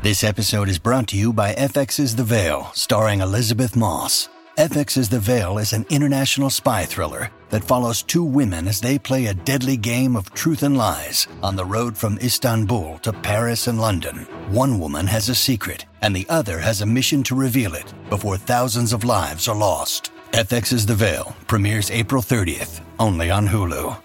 This episode is brought to you by FX's The Veil, starring Elizabeth Moss. FX's The Veil is an international spy thriller that follows two women as they play a deadly game of truth and lies on the road from Istanbul to Paris and London. One woman has a secret, and the other has a mission to reveal it before thousands of lives are lost. FX's The Veil premieres April 30th, only on Hulu.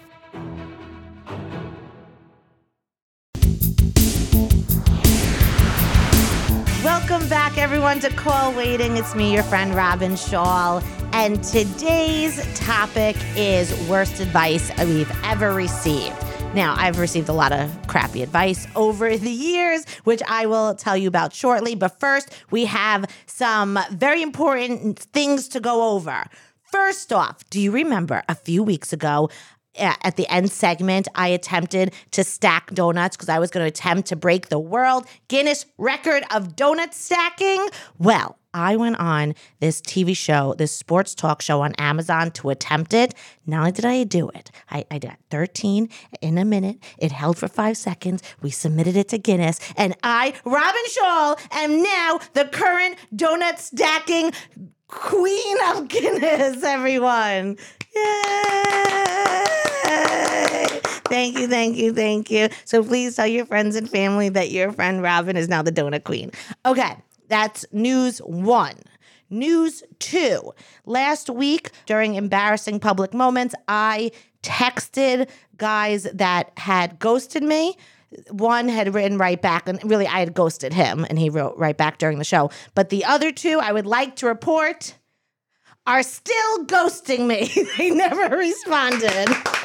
Welcome back, everyone, to Call Waiting. It's me, your friend, Robin Shaw. And today's topic is worst advice we've ever received. Now, I've received a lot of crappy advice over the years, which I will tell you about shortly. But first, we have some very important things to go over. First off, do you remember a few weeks ago, at the end segment, I attempted to stack donuts because I was going to attempt to break the world Guinness record of donut stacking? Well, I went on this TV show, this sports talk show on Amazon to attempt it. Not only did I do it, I did 13 in a minute. It held for 5 seconds. We submitted it to Guinness. And I, Robin Shaw, am now the current donut stacking queen of Guinness, everyone. Yay! Thank you. So please tell your friends and family that your friend Robin is now the donut queen. Okay, that's news one. News two. Last week, during embarrassing public moments, I texted guys that had ghosted me. One had written right back, and really I had ghosted him, and he wrote right back during the show. But the other two, I would like to report, are still ghosting me. They never responded.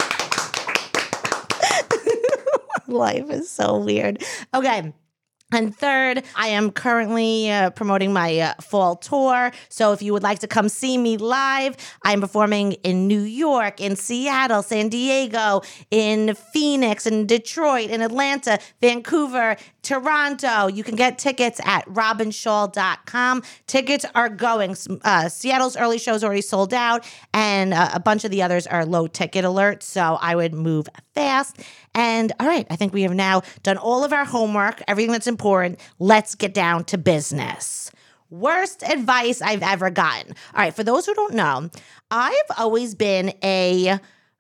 Life is so weird. Okay. And third, I am currently promoting my fall tour. So if you would like to come see me live, I'm performing in New York, in Seattle, San Diego, in Phoenix, in Detroit, in Atlanta, Vancouver, Toronto. You can get tickets at robinshaw.com. Tickets are going. Seattle's early show is already sold out, and a bunch of the others are low ticket alerts. So I would move fast. And all right, I think we have now done all of our homework, everything that's important. Let's get down to business. Worst advice I've ever gotten. All right, for those who don't know, I've always been a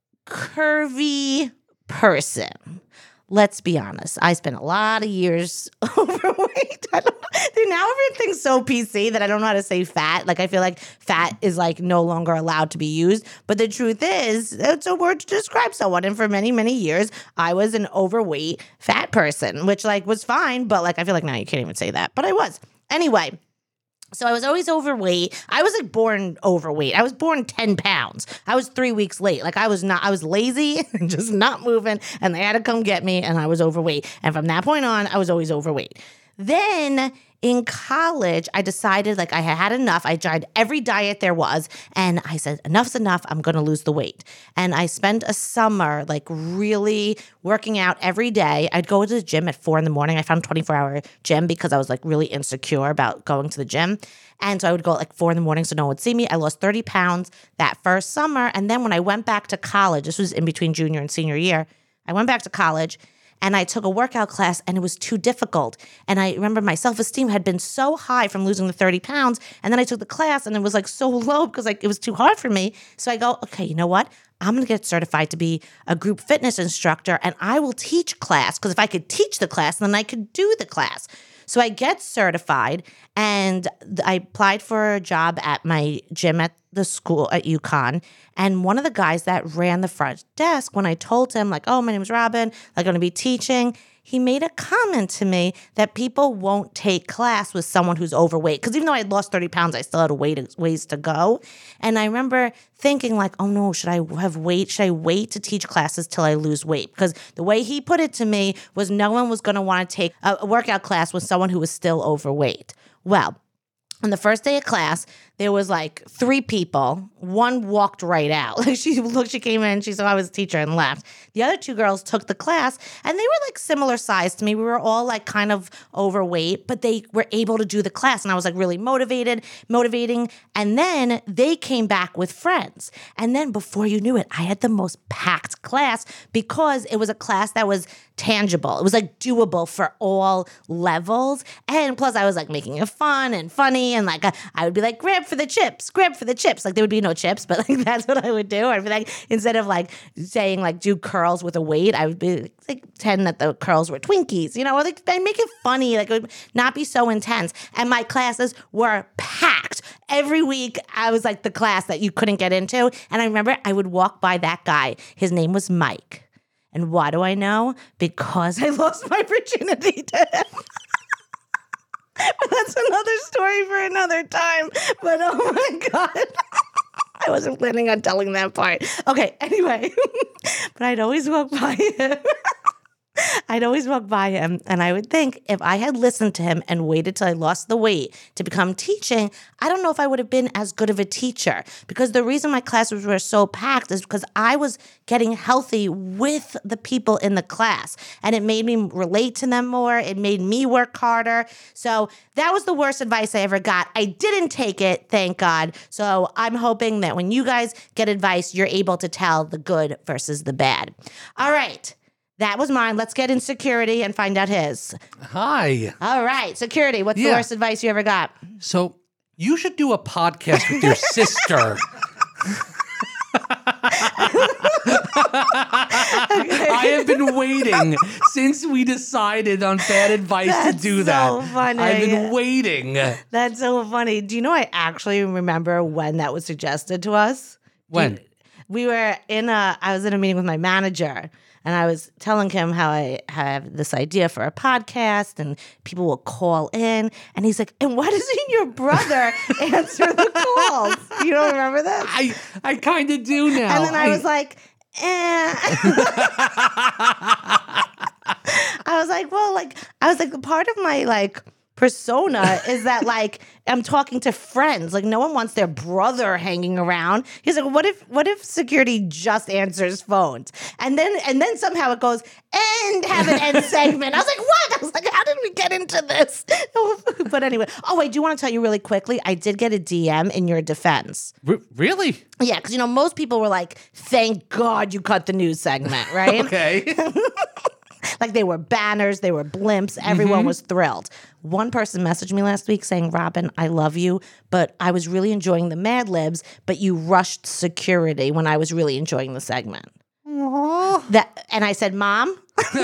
curvy person. Let's be honest. I spent a lot of years overweight. Now everything's so PC that I don't know how to say fat. Like, I feel like fat is like no longer allowed to be used. But the truth is, it's a word to describe someone. And for many, many years, I was an overweight fat person, which like was fine. But like, I feel like now you can't even say that. But I was. Anyway. So I was always overweight. I was like born overweight. I was born 10 pounds. I was 3 weeks late. Like I was lazy and just not moving, and they had to come get me, and I was overweight. And from that point on, I was always overweight. Then in college, I decided like I had enough. I tried every diet there was, and I said, enough's enough. I'm going to lose the weight. And I spent a summer like really working out every day. I'd go to the gym at 4 a.m. I found a 24-hour gym because I was like really insecure about going to the gym. And so I would go at like 4 a.m. so no one would see me. I lost 30 pounds that first summer. And then when I went back to college, this was in between junior and senior year, I went back to college. And I took a workout class, and it was too difficult. And I remember my self-esteem had been so high from losing the 30 pounds. And then I took the class, and it was like so low because like it was too hard for me. So I go, okay, you know what? I'm going to get certified to be a group fitness instructor, and I will teach class. Because if I could teach the class, then I could do the class. So I get certified, and I applied for a job at my gym at the school at UConn. And one of the guys that ran the front desk, when I told him like, oh, my name's Robin, I'm going to be teaching, he made a comment to me that people won't take class with someone who's overweight. Because even though I had lost 30 pounds, I still had ways to go. And I remember thinking like, oh no, should I wait to teach classes till I lose weight? Because the way he put it to me was no one was going to want to take a workout class with someone who was still overweight. Well, on the first day of class, there was like 3 people. One walked right out. Like she came in, she saw I was a teacher and left. The other 2 girls took the class and they were like similar size to me. We were all like kind of overweight, but they were able to do the class and I was like really motivating. And then they came back with friends. And then before you knew it, I had the most packed class because it was a class that was tangible. It was like doable for all levels. And plus I was like making it fun and funny. And like I would be like, grab for the chips. Like there would be no chips, but like that's what I would do. I'd be like, instead of like saying like do curls with a weight, I would be like pretend that the curls were Twinkies, or like I'd make it funny. Like it would not be so intense. And my classes were packed. Every week I was like the class that you couldn't get into. And I remember I would walk by that guy. His name was Mike. And why do I know? Because I lost my virginity to him. That's another story for another time. But oh my God. I wasn't planning on telling that part. Okay, anyway. But I'd always walk by him. And I would think if I had listened to him and waited till I lost the weight to become teaching, I don't know if I would have been as good of a teacher. Because the reason my classes were so packed is because I was getting healthy with the people in the class. And it made me relate to them more. It made me work harder. So that was the worst advice I ever got. I didn't take it, thank God. So I'm hoping that when you guys get advice, you're able to tell the good versus the bad. All right. That was mine. Let's get in security and find out his. Hi. All right. Security, what's the worst advice you ever got? So you should do a podcast with your sister. I have been waiting since we decided on bad advice to do that. That's so funny. I've been waiting. That's so funny. Do you know I actually remember when that was suggested to us? When? I was in a meeting with my manager. And I was telling him how I have this idea for a podcast and people will call in. And he's like, and why doesn't your brother answer the calls? You don't remember that? I kind of do now. And then I was like, part of my persona is that I'm talking to friends. Like no one wants their brother hanging around. He's like, what if security just answers phones? And then somehow it goes and have an end segment. I was like, what? I was like, how did we get into this? But anyway, I do want to tell you really quickly, I did get a DM in your defense. Really? Yeah, because most people were like, thank God you cut the news segment, right? Okay. Like they were banners, they were blimps, everyone was thrilled. One person messaged me last week saying, Robin, I love you, but I was really enjoying the Mad Libs, but you rushed security when I was really enjoying the segment. Aww. And I said, Mom?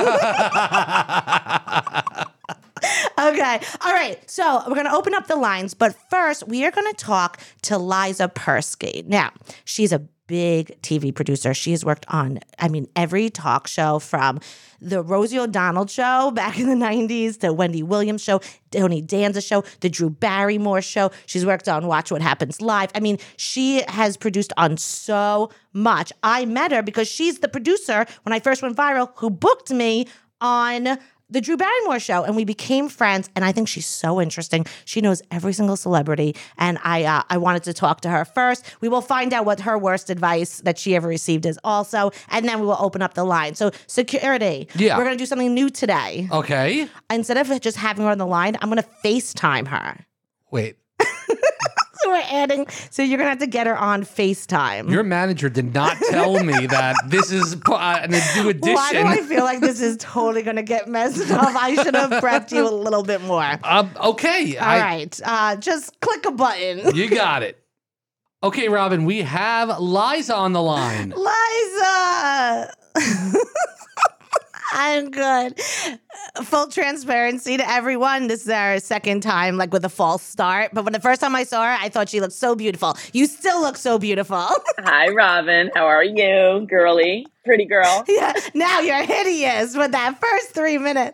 Okay. All right. So we're going to open up the lines, but first we are going to talk to Liza Persky. Now, she's a big TV producer. She has worked on, every talk show from the Rosie O'Donnell show back in the 90s to Wendy Williams show, Tony Danza show, the Drew Barrymore show. She's worked on Watch What Happens Live. She has produced on so much. I met her because she's the producer when I first went viral who booked me on the Drew Barrymore show, and we became friends, and I think she's so interesting. She knows every single celebrity, and I wanted to talk to her first. We will find out what her worst advice that she ever received is also, and then we will open up the line. So, security. Yeah. We're going to do something new today. Okay. Instead of just having her on the line, I'm going to FaceTime her. Wait. So you're going to have to get her on FaceTime. Your manager did not tell me that this is a new edition. Why do I feel like this is totally going to get messed up? I should have prepped you a little bit more. Okay. All right. Just click a button. You got it. Okay, Robin, we have Liza on the line. Liza! I'm good. Full transparency to everyone. This is our second time, with a false start. But when the first time I saw her, I thought she looked so beautiful. You still look so beautiful. Hi, Robin. How are you, girly? Pretty girl. Yeah. Now you're hideous with that first 3 minutes.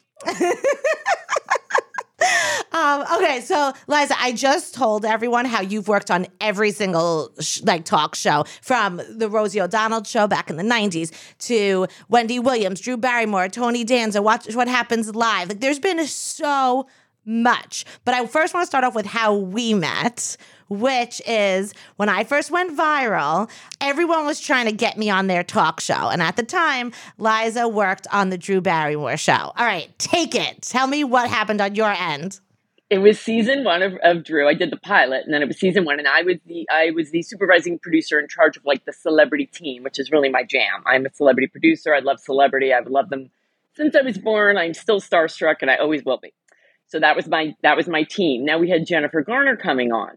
Okay, so Liza, I just told everyone how you've worked on every single talk show, from the Rosie O'Donnell show back in the 90s to Wendy Williams, Drew Barrymore, Tony Danza, Watch What Happens Live. There's been so much. But I first want to start off with how we met, which is when I first went viral, everyone was trying to get me on their talk show. And at the time, Liza worked on the Drew Barrymore show. All right, take it. Tell me what happened on your end. It was season one of Drew. I did the pilot, and then it was season one, and I was the supervising producer in charge of like the celebrity team, which is really my jam. I'm a celebrity producer. I love celebrity. I've loved them since I was born. I'm still starstruck, and I always will be. So that was my team. Now we had Jennifer Garner coming on.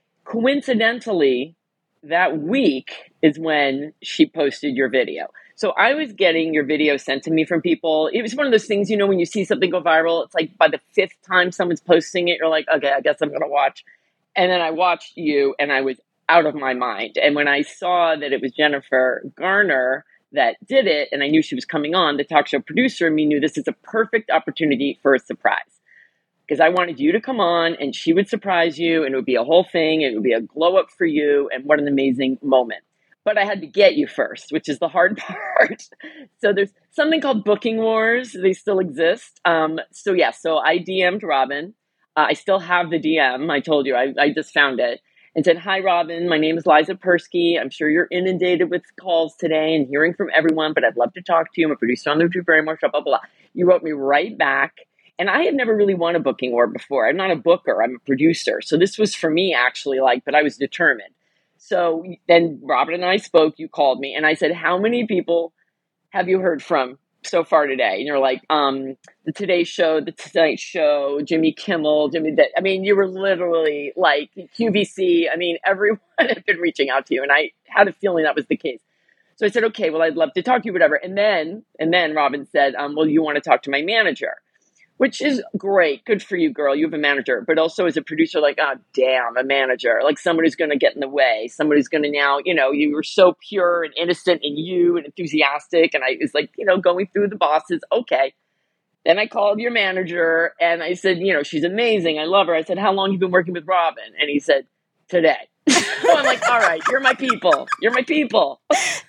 Coincidentally, that week is when she posted your video. So I was getting your video sent to me from people. It was one of those things, when you see something go viral, it's like by the fifth time someone's posting it, you're like, okay, I guess I'm going to watch. And then I watched you and I was out of my mind. And when I saw that it was Jennifer Garner that did it, and I knew she was coming on, the talk show producer in me knew this is a perfect opportunity for a surprise. Because I wanted you to come on and she would surprise you and it would be a whole thing. And it would be a glow up for you. And what an amazing moment. But I had to get you first, which is the hard part. So there's something called booking wars. They still exist. So I DM'd Robin. I still have the DM. I told you, I just found it and said, hi, Robin. My name is Liza Persky. I'm sure you're inundated with calls today and hearing from everyone, but I'd love to talk to you. I'm a producer on the Drew Barrymore show, blah, blah, blah. You wrote me right back. And I had never really won a booking war before. I'm not a booker. I'm a producer. So this was for me actually but I was determined. So then Robin and I spoke, you called me and I said, how many people have you heard from so far today? And you're like, the Today Show, the Tonight Show, Jimmy Kimmel, you were literally like QVC. Everyone had been reaching out to you and I had a feeling that was the case. So I said, okay, well, I'd love to talk to you, whatever. And then Robin said, well, you want to talk to my manager. Which is great. Good for you, girl. You have a manager. But also as a producer, like, oh, damn, a manager. Like someone who's going to get in the way. Somebody who's going to now, you were so pure and innocent and you and enthusiastic. And I was like, going through the bosses. Okay. Then I called your manager and I said, she's amazing. I love her. I said, how long have you been working with Robin? And he said, today. So I'm like, all right, you're my people. You're my people.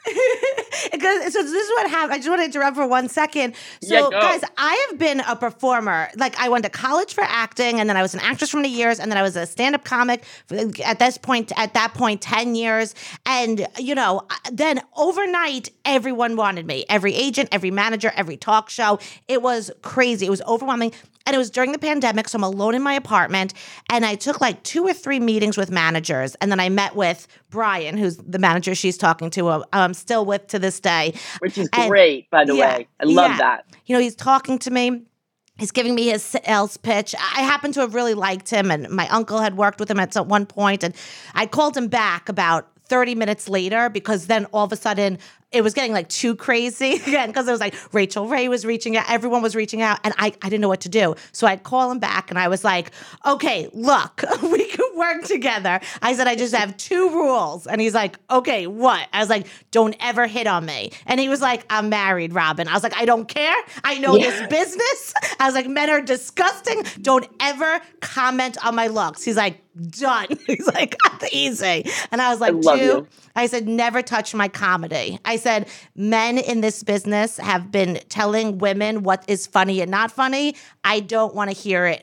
So this is what happened. I just want to interrupt for 1 second. So guys, I have been a performer. Like I went to college for acting and then I was an actress for many years and then I was a stand-up comic at that point, 10 years. And, then overnight, everyone wanted me. Every agent, every manager, every talk show. It was crazy. It was overwhelming. And it was during the pandemic, so I'm alone in my apartment, and I took like 2 or 3 meetings with managers, and then I met with Brian, who's the manager she's talking to, I'm still with to this day. Which is great, by the way. I love that. He's talking to me. He's giving me his sales pitch. I happen to have really liked him, and my uncle had worked with him at one point, and I called him back about 30 minutes later because then all of a sudden it was getting like too crazy again because it was like Rachel Ray was reaching out, everyone was reaching out, and I didn't know what to do. So I'd call him back and I was like, okay, look, we could work together. I said, I just have 2 rules. And he's like, okay, what? I was like, don't ever hit on me. And he was like, I'm married, Robin. I was like, I don't care. I know this business. I was like, men are disgusting. Don't ever comment on my looks. He's like, done. He's like, easy. And I was like, dude, I said, never touch my comedy. I said, men in this business have been telling women what is funny and not funny. I don't want to hear it.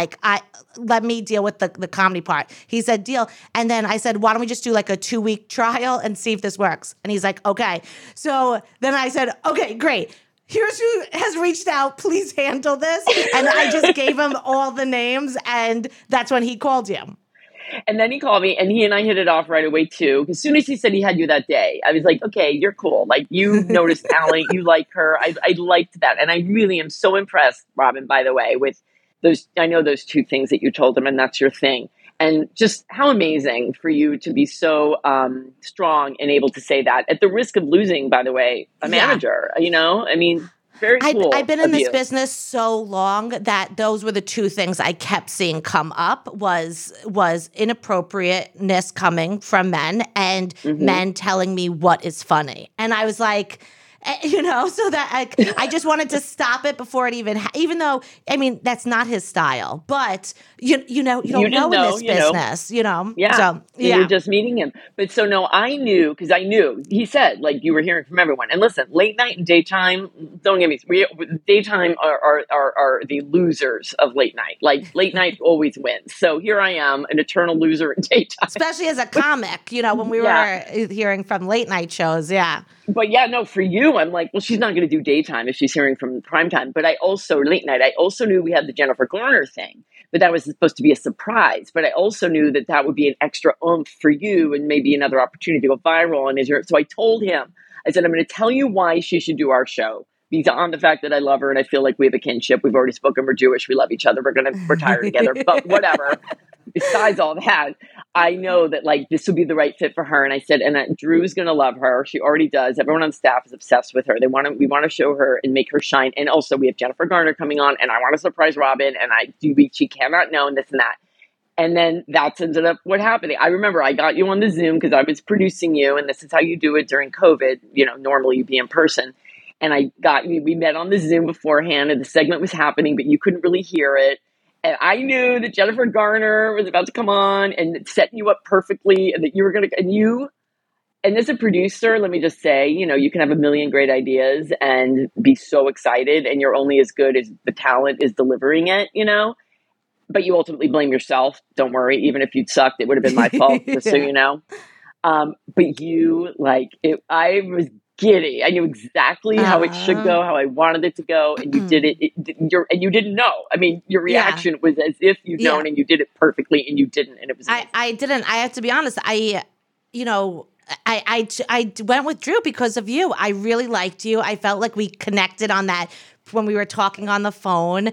Let me deal with the comedy part. He said, deal. And then I said, why don't we just do like a 2-week trial and see if this works? And he's like, okay. So then I said, okay, great. Here's who has reached out. Please handle this. And I just gave him all the names. And that's when he called you. And then he called me and he and I hit it off right away too. As soon as he said he had you that day, I was like, okay, you're cool. Like you noticed Allie, you like her. I liked that. And I really am so impressed, Robin, by the way, with those. I know those 2 things that you told him and that's your thing. And just how amazing for you to be so strong and able to say that at the risk of losing, by the way, a manager, very cool. I've been in this business so long that those were the 2 things I kept seeing come up was inappropriateness coming from men and men telling me what is funny. And I was like, So that I just wanted to stop it before it even though, I mean, that's not his style, but you don't know in this business, Yeah. So, yeah. You're just meeting him. But so no, I knew, because I knew, he said, like, you were hearing from everyone. And listen, late night and daytime, don't get me, daytime are the losers of late night. Like, late night always wins. So here I am, an eternal loser in daytime. Especially as a comic, when we were hearing from late night shows. Yeah. But yeah, no, for you, I'm like, well, she's not going to do daytime if she's hearing from primetime. But I also, late night, I also knew we had the Jennifer Garner thing, but that was supposed to be a surprise. But I also knew that would be an extra oomph for you and maybe another opportunity to go viral. So I told him, I said, I'm going to tell you why she should do our show. Beyond the fact that I love her and I feel like we have a kinship. We've already spoken. We're Jewish. We love each other. We're going to retire together. But whatever. Besides all that, I know that like this would be the right fit for her. And I said, and Drew's going to love her. She already does. Everyone on staff is obsessed with her. We want to show her and make her shine. And also we have Jennifer Garner coming on, and I want to surprise Robin. And she cannot know, and this and that. And then that's ended up what happened. I remember I got you on the Zoom because I was producing you, and this is how you do it during COVID. Normally you'd be in person. And we met on the Zoom beforehand, and the segment was happening, but you couldn't really hear it. And I knew that Jennifer Garner was about to come on and set you up perfectly, and that you were going to, and as a producer, let me just say, you can have a million great ideas and be so excited, and you're only as good as the talent is delivering it, but you ultimately blame yourself. Don't worry. Even if you'd sucked, it would have been my fault, just so you know. But you, I was giddy. I knew exactly how it should go, how I wanted it to go, and you did it. And you didn't know. I mean, your reaction was as if you'd known, and you did it perfectly, and you didn't. And it was. I didn't. I have to be honest. I went with Drew because of you. I really liked you. I felt like we connected on that. When we were talking on the phone,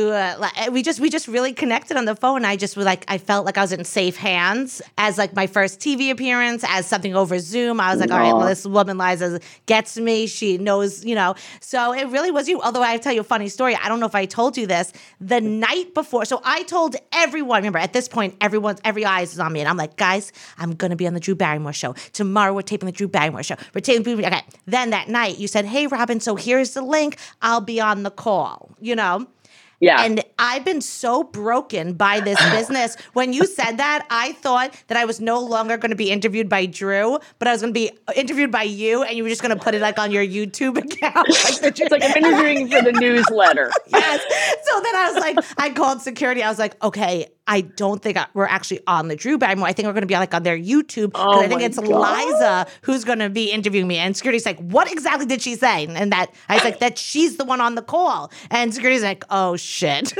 we just really connected on the phone. I just was like, I felt like I was in safe hands as like my first TV appearance, as something over Zoom. I was like, all right, well, this woman Liza gets me. She knows, So it really was you. Although I tell you a funny story. I don't know if I told you this the night before. So I told everyone. Remember, at this point, every eyes is on me, and I'm like, guys, I'm gonna be on the Drew Barrymore show tomorrow. We're taping the Drew Barrymore show. Okay. Then that night, you said, hey, Robin. So here's the link. I'll be on the call, Yeah. And I've been so broken by this business. When you said that, I thought that I was no longer going to be interviewed by Drew, but I was going to be interviewed by you, and you were just going to put it like on your YouTube account. It's like I'm interviewing for the newsletter. Yes. So then I was like, I called security. I was like, okay, I don't think we're actually on the Drew Barrymore. I think we're going to be like on their YouTube. I think it's Liza who's going to be interviewing me. And security's like, what exactly did she say? And that I was like, that she's the one on the call. And security's like, oh shit.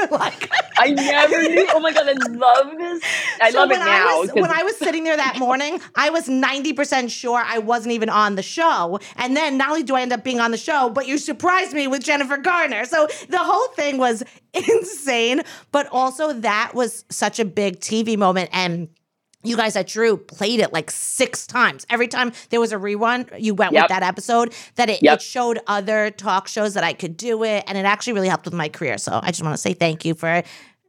I never knew. Oh my God, I love this. I love it now. When I was sitting there that morning, I was 90% sure I wasn't even on the show. And then not only do I end up being on the show, but you surprised me with Jennifer Garner. So the whole thing was insane, but also that was such a big TV moment. And you guys at Drew played it like 6 times. Every time there was a rerun, you went with that episode, that it showed other talk shows that I could do it. And it actually really helped with my career. So I just want to say thank you for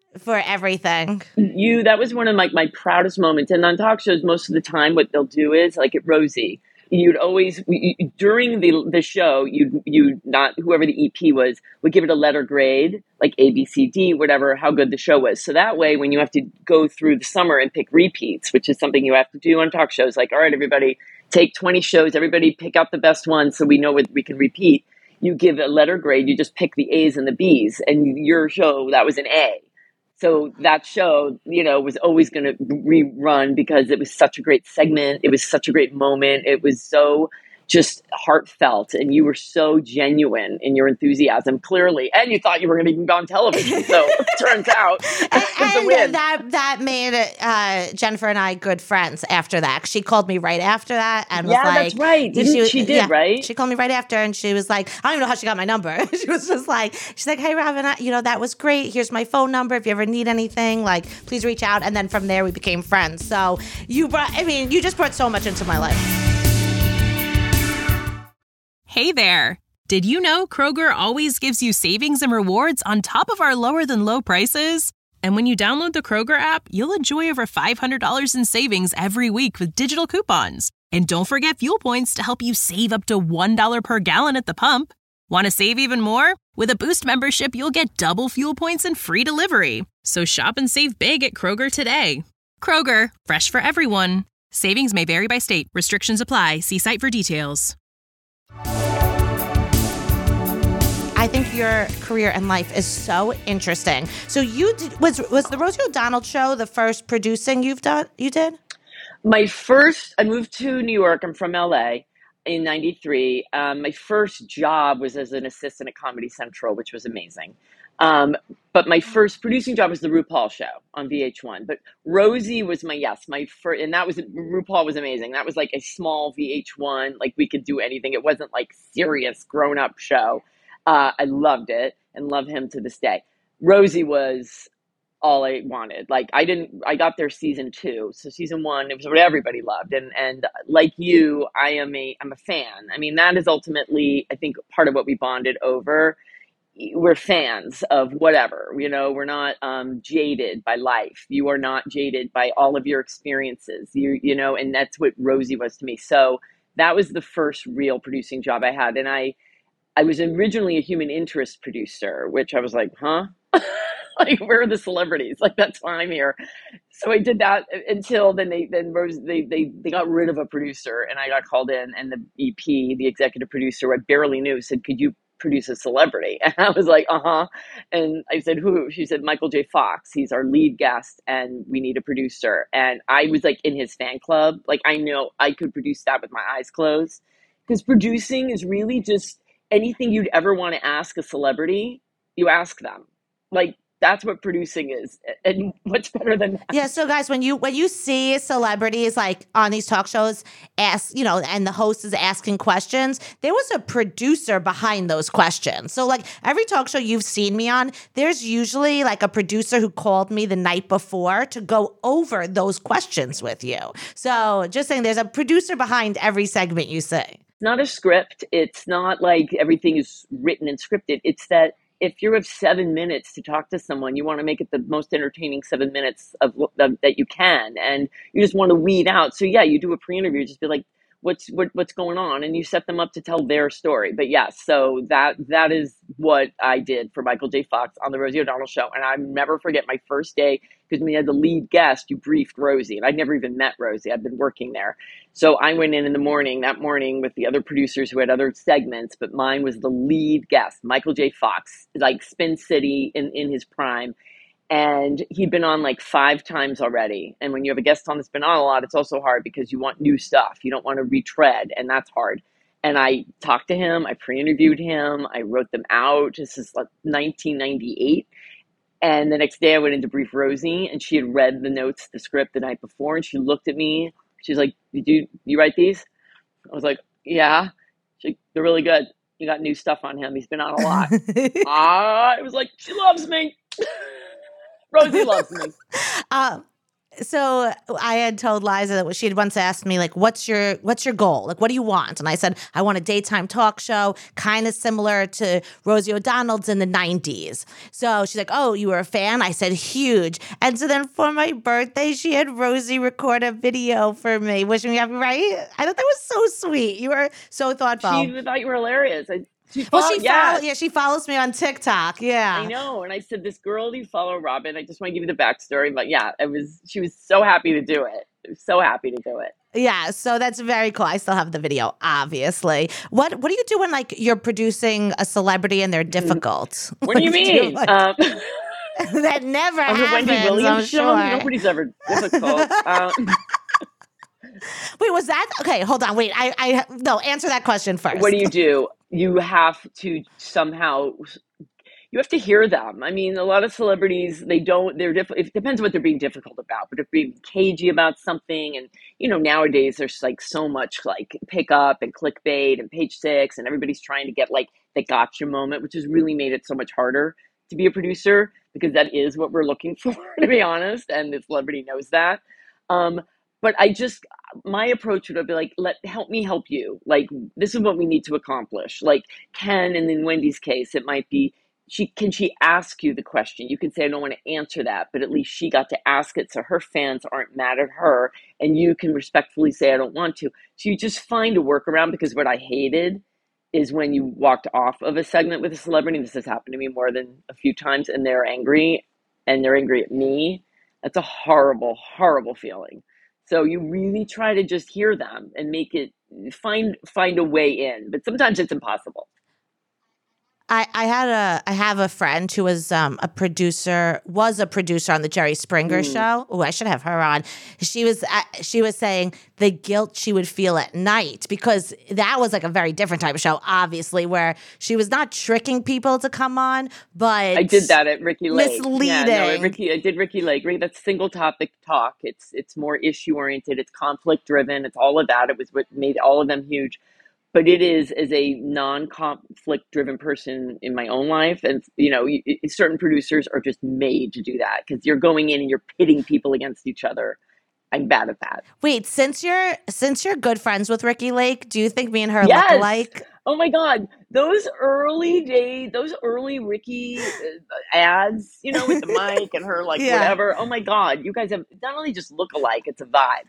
everything. That was one of my proudest moments. And on talk shows, most of the time, what they'll do is like at Rosie, you'd always, during the show, you not, whoever the EP was, would give it a letter grade, like A, B, C, D, whatever, how good the show was. So that way, when you have to go through the summer and pick repeats, which is something you have to do on talk shows, like, all right, everybody, take 20 shows, everybody pick out the best ones so we know what we can repeat. You give a letter grade, you just pick the A's and the B's, and your show, that was an A. So that show, was always going to rerun because it was such a great segment. It was such a great moment. It was so just heartfelt, and you were so genuine in your enthusiasm, clearly. And you thought you were going to even go on television. So it turns out it's a win. That made Jennifer and I good friends after that. She called me right after that and was like, that's right. She did, right? She called me right after, and she was like, I don't even know how she got my number. She was just like, she's like, hey, Robin, that was great. Here's my phone number. If you ever need anything, please reach out. And then from there, we became friends. So you just brought so much into my life. Hey there! Did you know Kroger always gives you savings and rewards on top of our lower-than-low prices? And when you download the Kroger app, you'll enjoy over $500 in savings every week with digital coupons. And don't forget fuel points to help you save up to $1 per gallon at the pump. Want to save even more? With a Boost membership, you'll get double fuel points and free delivery. So shop and save big at Kroger today. Kroger, fresh for everyone. Savings may vary by state. Restrictions apply. See site for details. I think your career and life is so interesting. So was the Rosie O'Donnell show the first producing you did? I moved to New York. I'm from LA in 93. My first job was as an assistant at Comedy Central, which was amazing. But my first producing job was the RuPaul show on VH1. But Rosie was my first, and RuPaul was amazing. That was like a small VH1, like we could do anything. It wasn't like serious grown up show. I loved it and love him to this day. Rosie was all I wanted. Like I got there season 2. So season 1, it was what everybody loved. And like you, I'm a fan. I mean, that is ultimately, I think, part of what we bonded over. We're fans of whatever, we're not jaded by life. You are not jaded by all of your experiences, and that's what Rosie was to me. So that was the first real producing job I had. And I was originally a human interest producer, which I was like, huh? Like, where are the celebrities? Like, that's why I'm here. So I did that until then they got rid of a producer and I got called in, and the EP, the executive producer, I barely knew, said, could you produce a celebrity? And I was like, uh-huh. And I said, who? She said, Michael J. Fox. He's our lead guest and we need a producer. And I was like in his fan club. Like, I know I could produce that with my eyes closed, because producing is really just anything you'd ever want to ask a celebrity, you ask them. Like, that's what producing is. And what's better than that? Yeah. So guys, when you see celebrities like on these talk shows ask, and the host is asking questions, there was a producer behind those questions. So like every talk show you've seen me on, there's usually like a producer who called me the night before to go over those questions with you. So just saying, there's a producer behind every segment you see. It's not a script. It's not like everything is written and scripted. It's that if you have 7 minutes to talk to someone, you want to make it the most entertaining 7 minutes of that you can, and you just want to weed out. So yeah, you do a pre-interview, just be like, what's going on, and you set them up to tell their story. But yes, so that is what I did for Michael J. Fox on the Rosie O'Donnell show, and I never forget my first day, because when you had the lead guest, you briefed Rosie, and I'd never even met Rosie. I'd been working there. So I went in that morning with the other producers who had other segments, but mine was the lead guest, Michael J. Fox, like Spin City in his prime. And he'd been on like 5 times already. And when you have a guest on that's been on a lot, it's also hard because you want new stuff. You don't want to retread, and that's hard. And I talked to him. I pre-interviewed him. I wrote them out. This is like 1998. And the next day I went in to brief Rosie, and she had read the script the night before. And she looked at me. She's like, did you write these? I was like, yeah. She's like, they're really good. You got new stuff on him. He's been on a lot. I was like, she loves me. Rosie loves me. So I had told Liza that she had once asked me, like, what's your goal? Like, what do you want? And I said, I want a daytime talk show, kind of similar to Rosie O'Donnell's in the 90s. So she's like, oh, you were a fan? I said, huge. And so then for my birthday, she had Rosie record a video for me, wishing me happy, right? I thought that was so sweet. You were so thoughtful. She thought you were hilarious. She follows me on TikTok. Yeah, I know. And I said, this girl you follow, Robin, I just want to give you the backstory. But yeah, she was so happy to do it. So happy to do it. Yeah, so that's very cool. I still have the video, obviously. What do you do when like you're producing a celebrity and they're difficult? What do you mean? That never happens. Wendy Williams show? Sure. Nobody's ever difficult. Wait, was that okay? Hold on. Wait, no. Answer that question first. What do? You have to somehow. You have to hear them. I mean, a lot of celebrities, they're it depends what they're being difficult about, but if they're being cagey about something, and, nowadays there's like so much like pickup and clickbait and Page Six, and everybody's trying to get like the gotcha moment, which has really made it so much harder to be a producer, because that is what we're looking for, to be honest. And the celebrity knows that. But my approach would be like, help me help you. Like, this is what we need to accomplish. Like Ken, and in Wendy's case, it might be, she ask you the question? You can say, I don't want to answer that, but at least she got to ask it, so her fans aren't mad at her, and you can respectfully say, I don't want to. So you just find a workaround, because what I hated is when you walked off of a segment with a celebrity. This has happened to me more than a few times, and they're angry at me. That's a horrible, horrible feeling. So you really try to just hear them and make it find a way in, but sometimes it's impossible. I have a friend who was a producer on the Jerry Springer show. Oh, I should have her on. She was saying the guilt she would feel at night, because that was like a very different type of show, obviously, where she was not tricking people to come on, but I did that at Ricky Lake. misleading. Yeah, no, I did Ricky Lake. That's single topic talk. It's more issue oriented. It's conflict driven. It's all of that. It was what made all of them huge. But it is, as a non-conflict driven person in my own life, and certain producers are just made to do that, because you're going in and you're pitting people against each other. I'm bad at that. Wait, since you're good friends with Ricky Lake, do you think me and her look alike? Oh my God, those early Ricky ads, with the mic and her whatever. Oh my God, you guys have not only just look alike, it's a vibe.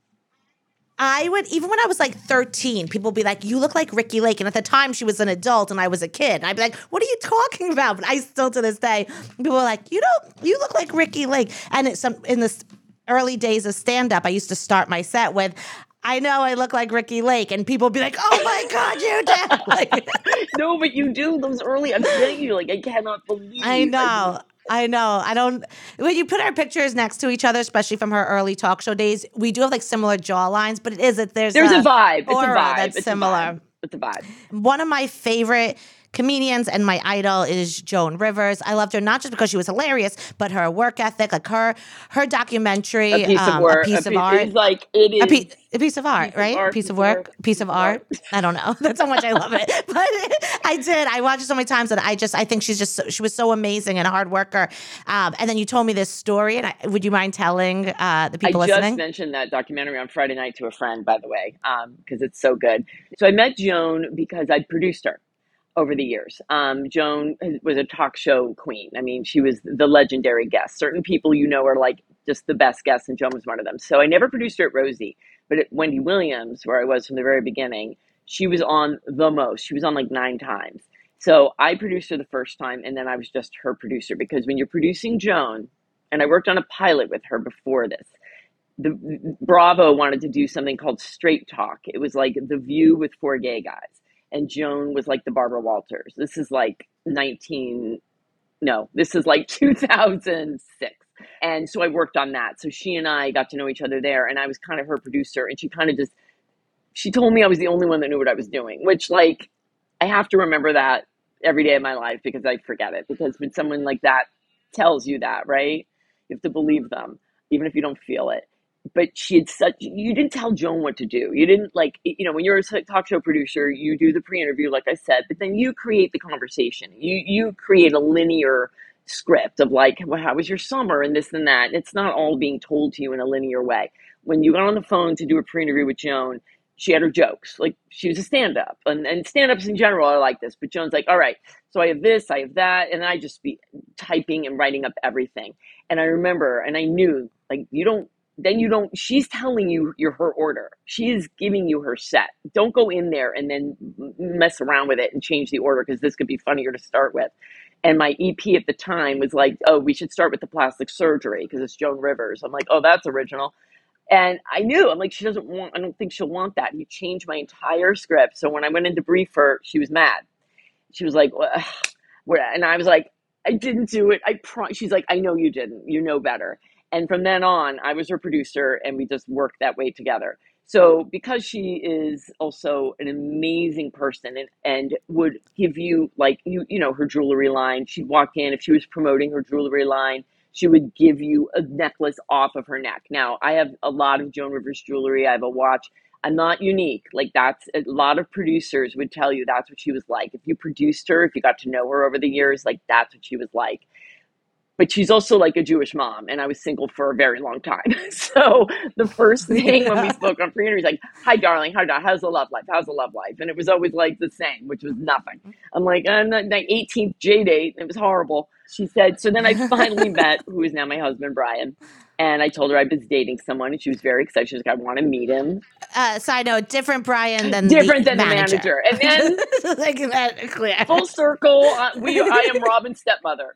I would, even when I was 13, people would be like, you look like Ricky Lake. And at the time, she was an adult and I was a kid. And I'd be like, what are you talking about? But I still, to this day, people are like, you look like Ricky Lake. And in the early days of stand-up, I used to start my set with, I know I look like Ricky Lake. And people would be like, oh my God, you do. No, but you do. Those early, I'm telling you, I cannot believe. I know. I don't. When you put our pictures next to each other, especially from her early talk show days, we do have similar jaw lines, but there's a vibe. It's a aura vibe. that's similar. It's a vibe. One of my favorite comedians and my idol is Joan Rivers. I loved her not just because she was hilarious, but her work ethic, her documentary, a piece of work, a piece of art. It is a piece of art, right? A piece of work, piece of art. I don't know. That's how much I love it. But I did. I watched it so many times that I think she was so amazing and a hard worker. And then you told me this story, and would you mind telling the people listening? I just mentioned that documentary on Friday night to a friend, by the way, because it's so good. So I met Joan because I'd produced her over the years. Joan was a talk show queen. I mean, she was the legendary guest. Certain people are just the best guests, and Joan was one of them. So I never produced her at Rosie, but at Wendy Williams, where I was from the very beginning, she was on the most. She was on 9 times. So I produced her the first time, and then I was just her producer, because when you're producing Joan, and I worked on a pilot with her before this, the Bravo wanted to do something called Straight Talk. It was like The View with 4 gay guys. And Joan was like the Barbara Walters. This is 2006. And so I worked on that. So she and I got to know each other there, and I was kind of her producer. And she told me I was the only one that knew what I was doing, which I have to remember that every day of my life, because I forget it. Because when someone like that tells you that, right, you have to believe them, even if you don't feel it. But you didn't tell Joan what to do. You didn't when you're a talk show producer, you do the pre-interview, like I said, but then you create the conversation. You create a linear script of how was your summer and this and that. It's not all being told to you in a linear way. When you got on the phone to do a pre-interview with Joan, she had her jokes. She was a stand-up, and stand-ups in general are like this. But Joan's like, all right, so I have this, I have that, and I just be typing and writing up everything. And I remember, and I knew, she's telling you her order. She is giving you her set. Don't go in there and then mess around with it and change the order, because this could be funnier to start with. And my EP at the time was like, oh, we should start with the plastic surgery because it's Joan Rivers. I'm like, oh, that's original. And I knew, I'm like, I don't think she'll want that. You changed my entire script. So when I went in to brief her, she was mad. She was like, well, and I was like, I didn't do it. She's like, I know you didn't. You know better. And from then on, I was her producer, and we just worked that way together. So because she is also an amazing person and would give you her jewelry line, she'd walk in, if she was promoting her jewelry line, she would give you a necklace off of her neck. Now, I have a lot of Joan Rivers jewelry. I have a watch. I'm not unique. That's a lot of producers would tell you that's what she was like. If you produced her, if you got to know her over the years, that's what she was like. but she's also like a Jewish mom, and I was single for a very long time. So the first thing when we spoke on pre-interview, he's like, "Hi, darling, how's the love life? How's the love life?" And it was always like the same, which was nothing. I'm like, "I'm not the 18th J date. It was horrible." She said. So then I finally met who is now my husband, Brian. And I told her I was dating someone, and she was very excited. She was like, "I want to meet him." Side note, different Brian than Different the than the manager. And then like that clear. full circle, I am Robin's stepmother.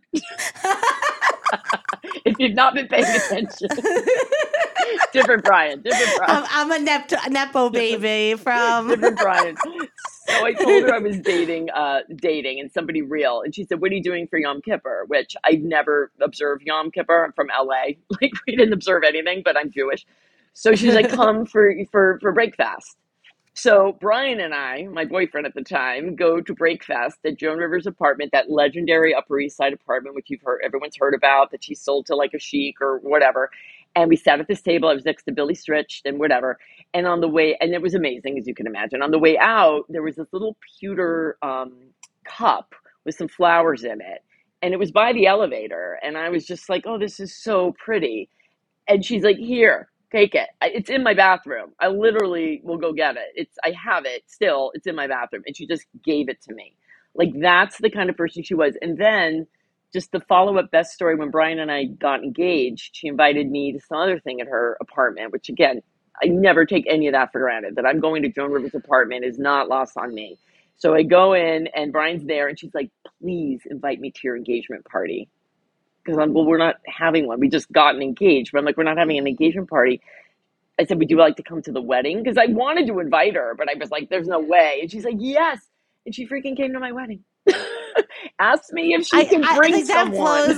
If you've not been paying attention. Different Brian. I'm a Nepo baby from Different Brian. So I told her I was dating and somebody real. And she said, "What are you doing for Yom Kippur?" Which I've never observed Yom Kippur. I'm from LA. Like, we didn't observe anything, but I'm Jewish. So she's like, "Come for breakfast." So Brian and I, my boyfriend at the time, go to breakfast at Joan Rivers' apartment, that legendary Upper East Side apartment, which everyone's heard about, that she sold to like a sheik or whatever. And we sat at this table. I was next to Billy Stritch and whatever. And on the way, and it was amazing, as you can imagine. On the way out, there was this little pewter cup with some flowers in it. And it was by the elevator. And I was just like, "Oh, this is so pretty." And she's like, "Here, take it. It's in my bathroom. I literally will go get it. I have it still. It's in my bathroom." And she just gave it to me. Like, that's the kind of person she was. And then just the follow-up best story, when Brian and I got engaged, she invited me to some other thing at her apartment, which, again, I never take any of that for granted. That I'm going to Joan Rivers' apartment is not lost on me. So I go in, and Brian's there, and she's like, "Please invite me to your engagement party." Because well, we're not having one. We just gotten engaged. But I'm like, "We're not having an engagement party." I said, "Would you like to come to the wedding?" Because I wanted to invite her, but I was like, "There's no way." And she's like, "Yes." And she freaking came to my wedding. Asked me if she can bring someone.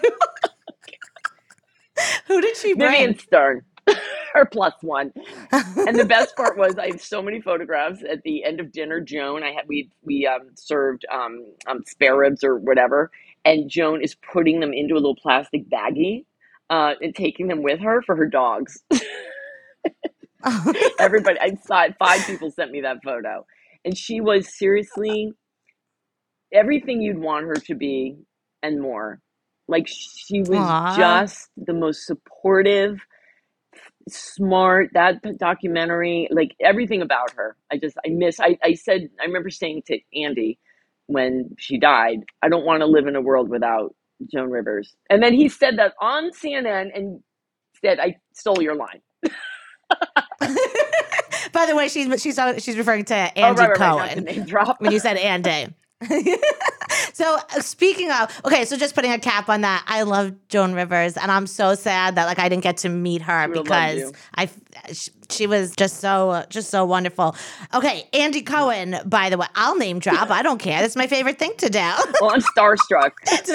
Who did she bring? Vivian Stern, her plus one. And the best part was, I have so many photographs. At the end of dinner, Joan, we served spare ribs or whatever, and Joan is putting them into a little plastic baggie and taking them with her for her dogs. Everybody, I saw it. 5 people sent me that photo, and she was seriously everything you'd want her to be and more. Like, she was just the most supportive, smart. That documentary, like, everything about her. I remember saying to Andy when she died, "I don't want to live in a world without Joan Rivers." And then he said that on CNN and said, "I stole your line." By the way, she's referring to Andy Cohen. Not to name drop. When you said Andy. So speaking of, okay, so just putting a cap on that, I love Joan Rivers, and I'm so sad that I didn't get to meet her because she was just so wonderful. Okay, Andy Cohen, by the way, I'll name drop. I don't care. That's my favorite thing to do. Well, I'm starstruck.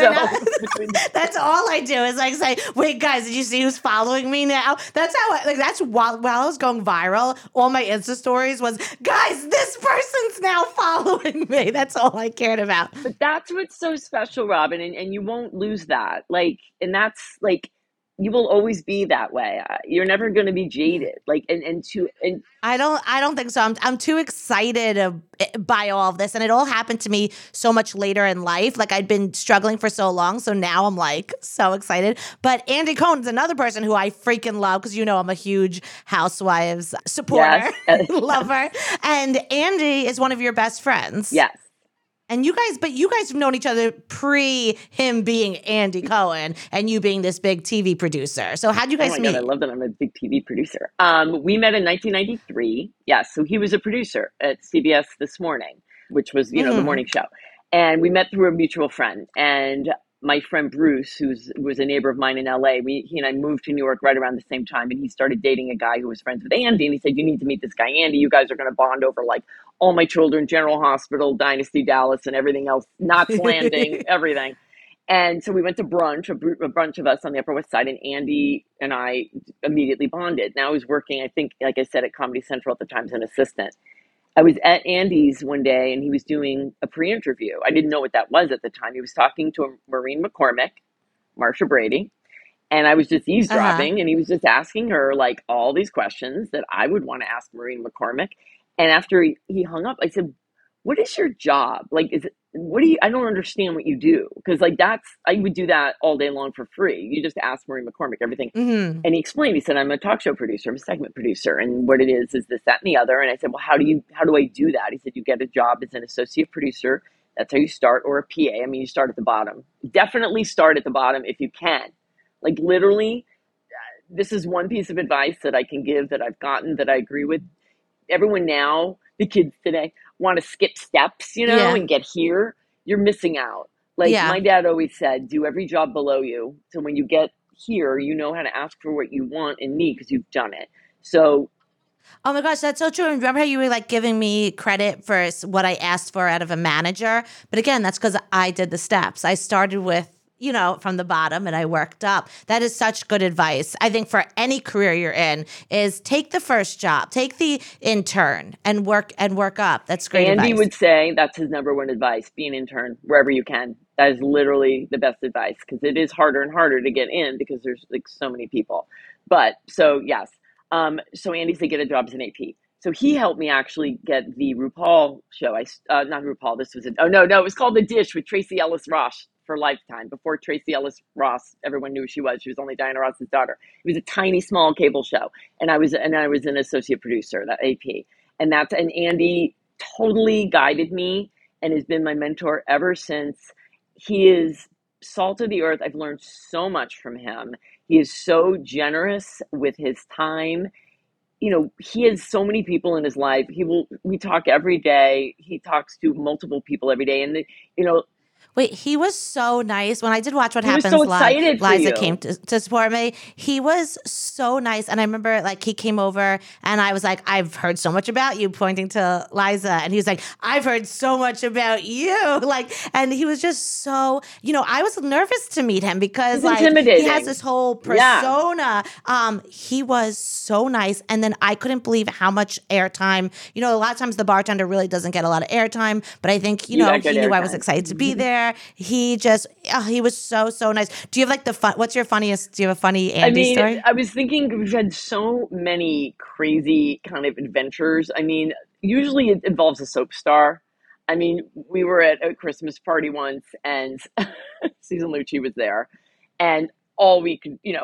That's all I do is say, "Wait, guys, did you see who's following me now?" That's how that's while I was going viral, all my Insta stories was, "Guys, this person's now following me." That's all I cared about. But that's what's so special, Robin, and you won't lose that. And that's you will always be that way. You're never going to be jaded. I don't think so. I'm too excited by all of this, and it all happened to me so much later in life. I'd been struggling for so long, so now I'm so excited. But Andy Cohen's another person who I freaking love because I'm a huge Housewives supporter, yes. lover, and Andy is one of your best friends. Yes. And you guys have known each other pre him being Andy Cohen and you being this big TV producer. So how'd you guys meet? God, I love that I'm a big TV producer. We met in 1993. Yes, so he was a producer at CBS This Morning, which was, the morning show. And we met through a mutual friend. And my friend Bruce, who was a neighbor of mine in LA, he and I moved to New York right around the same time. And he started dating a guy who was friends with Andy. And he said, "You need to meet this guy, Andy. You guys are going to bond over All My Children, General Hospital, Dynasty Dallas, and everything else, Knots Landing, everything." And so we went to brunch, a bunch of us on the Upper West Side, and Andy and I immediately bonded. Now I was working, I think, like I said, at Comedy Central at the time as an assistant. I was at Andy's one day, and he was doing a pre-interview. I didn't know what that was at the time. He was talking to Maureen McCormick, Marsha Brady, and I was just eavesdropping, and he was just asking her, all these questions that I would want to ask Maureen McCormick. And after he hung up, I said, what is your job? Like, what do you, I don't understand what you do. Cause like I would do that all day long for free. You just ask Marie McCormick everything. Mm-hmm. And he explained, he said, I'm a talk show producer, I'm a segment producer. And what it is this, that, and the other. And I said, well, how do I do that? He said, you get a job as an associate producer. That's how you start, or a PA. I mean, you start at the bottom. Definitely start at the bottom if you can. Like literally, this is one piece of advice that I can give that I've gotten that I agree with. Everyone now, the kids today, want to skip steps, and get here. You're missing out. Like my dad always said, do every job below you. So when you get here, you know how to ask for what you want and need because you've done it. So oh my gosh, that's so true. And remember how you were like giving me credit for what I asked for out of a manager? But again, that's because I did the steps. I started with, from the bottom and I worked up. That is such good advice. I think for any career you're in is take the first job, take the intern and work up. That's great advice. Andy would say that's his number one advice, be an intern wherever you can. That is literally the best advice because it is harder and harder to get in because there's like so many people. But so yes. So Andy said get a job as an AP. So he helped me actually get the RuPaul show. Not RuPaul. This was it was called The Dish with Tracy Ellis Ross for Lifetime. Before Tracy Ellis Ross, everyone knew who she was. She was only Diana Ross's daughter. It was a tiny, small cable show, and I was an associate producer, that AP, and Andy totally guided me and has been my mentor ever since. He is salt of the earth. I've learned so much from him. He is so generous with his time. He has so many people in his life. We talk every day. He talks to multiple people every day. And, Wait, he was so nice. When I did watch What he was Happens so excited Live, for Liza you. came to support me. He was so nice. And I remember like he came over and I was like, I've heard so much about you, pointing to Liza. And he was like, I've heard so much about you. And he was just so, I was nervous to meet him because He's intimidating. he has this whole persona. He was so nice. And then I couldn't believe how much airtime, a lot of times the bartender really doesn't get a lot of airtime, but I think, he knew I was excited to be there. He was so, so nice. Do you have like what's your funniest, do you have a funny Andy story? I was thinking we've had so many crazy kind of adventures. I mean, usually it involves a soap star. I mean, we were at a Christmas party once and Susan Lucci was there and all we could, he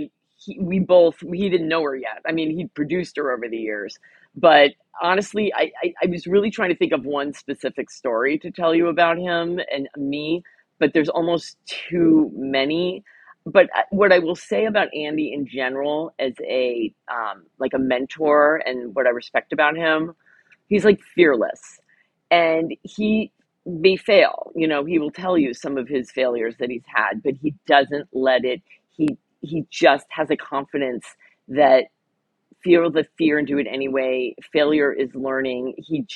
didn't know her yet. I mean, he'd produced her over the years, but honestly, I was really trying to think of one specific story to tell you about him and me, but there's almost too many. But what I will say about Andy in general as a mentor and what I respect about him, he's like fearless and he may fail. He will tell you some of his failures that he's had, but he doesn't let it. He just has a confidence that feel the fear and do it anyway. Failure is learning. He's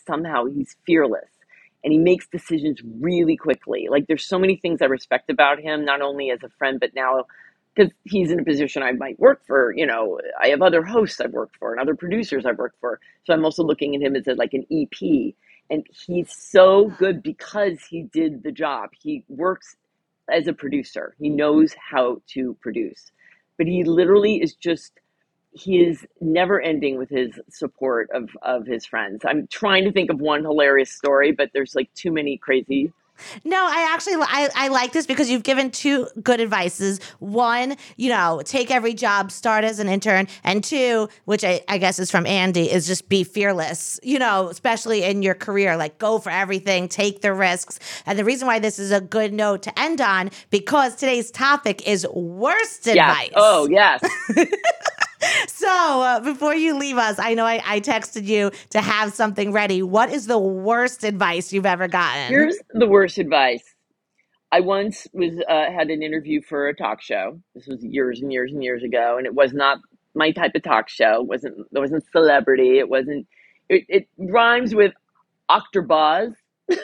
fearless and he makes decisions really quickly. Like there's so many things I respect about him, not only as a friend, but now because he's in a position I might work for, I have other hosts I've worked for and other producers I've worked for. So I'm also looking at him as like an EP and he's so good because he did the job. He works as a producer. He knows how to produce, but he literally is he is never ending with his support of his friends. I'm trying to think of one hilarious story, but there's like too many crazy. No, I like this because you've given two good advices. One, take every job, start as an intern. And two, which I guess is from Andy, is just be fearless, especially in your career. Like go for everything, take the risks. And the reason why this is a good note to end on, because today's topic is worst advice. Oh, yes. So before you leave us, I know I texted you to have something ready. What is the worst advice you've ever gotten? Here's the worst advice. I once had an interview for a talk show. This was years and years and years ago, and it was not my type of talk show. It wasn't celebrity. It rhymes with Octoboz.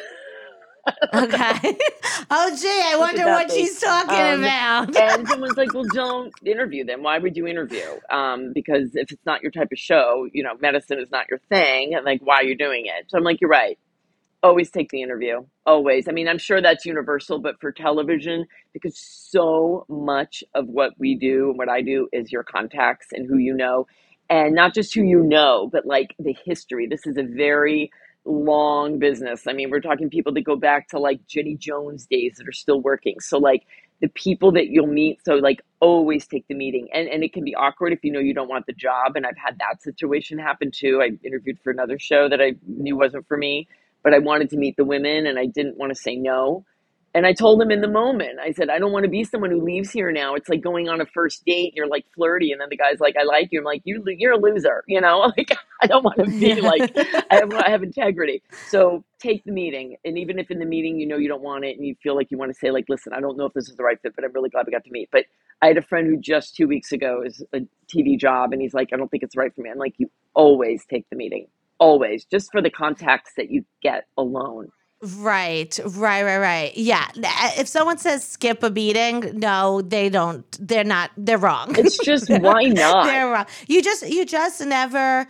Okay. Oh, gee, I wonder what she's talking about. And someone's like, well, don't interview them. Why would you interview? Because if it's not your type of show, medicine is not your thing. And like, why are you doing it? So I'm like, you're right. Always take the interview. Always. I mean, I'm sure that's universal, but for television, because so much of what we do and what I do is your contacts and who you know. And not just who you know, but like the history. This is a very long business. I mean, we're talking people that go back to like Jenny Jones days that are still working. So like the people that you'll meet, so like always take the meeting. And it can be awkward if you know you don't want the job. And I've had that situation happen too. I interviewed for another show that I knew wasn't for me, but I wanted to meet the women and I didn't want to say no. And I told him in the moment, I said, I don't want to be someone who leaves here now. It's like going on a first date. You're like flirty. And then the guy's like, I like you. I'm like, you're a loser. You know, like, I don't want to be like, I have integrity. So take the meeting. And even if in the meeting, you know, you don't want it and you feel like you want to say like, listen, I don't know if this is the right fit, but I'm really glad we got to meet. But I had a friend who just 2 weeks ago is a TV job. And he's like, I don't think it's right for me. I'm like, you always take the meeting. Always. Just for the contacts that you get alone. Right. Yeah. If someone says skip a meeting, no, they don't. They're not. They're wrong. It's just, why not? They're wrong. You just never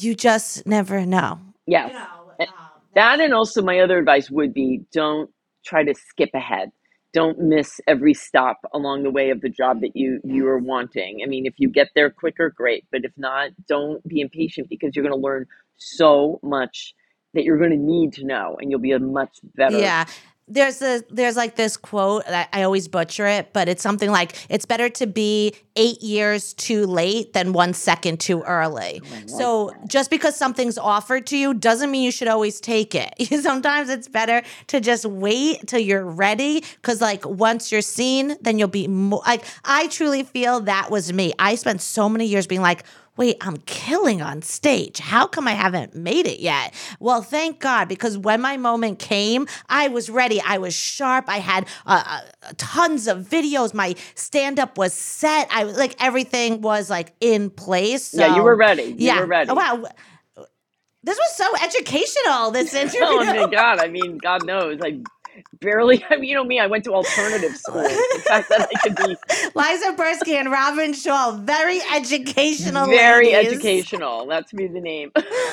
know. Yes. That, and also my other advice would be, don't try to skip ahead. Don't miss every stop along the way of the job that you are wanting. I mean, if you get there quicker, great. But if not, don't be impatient, because you're going to learn so much that you're going to need to know, and you'll be a much better. Yeah. There's like this quote, I always butcher it, but it's something like, it's better to be 8 years too late than 1 second too early. So just because something's offered to you doesn't mean you should always take it. Sometimes it's better to just wait till you're ready, because like once you're seen, then you'll be more, like, I truly feel that was me. I spent so many years being like, wait, I'm killing on stage. How come I haven't made it yet? Well, thank God, because when my moment came, I was ready. I was sharp. I had tons of videos. My stand-up was set. Everything was like in place. So, yeah, you were ready. You were ready. Oh, wow. This was so educational, this interview. Oh my God. I mean, God knows. You know me, I went to alternative school. The fact that I could be Liza Bursky and Robin Shaw, very educational. Very ladies. educational. That's me, the name.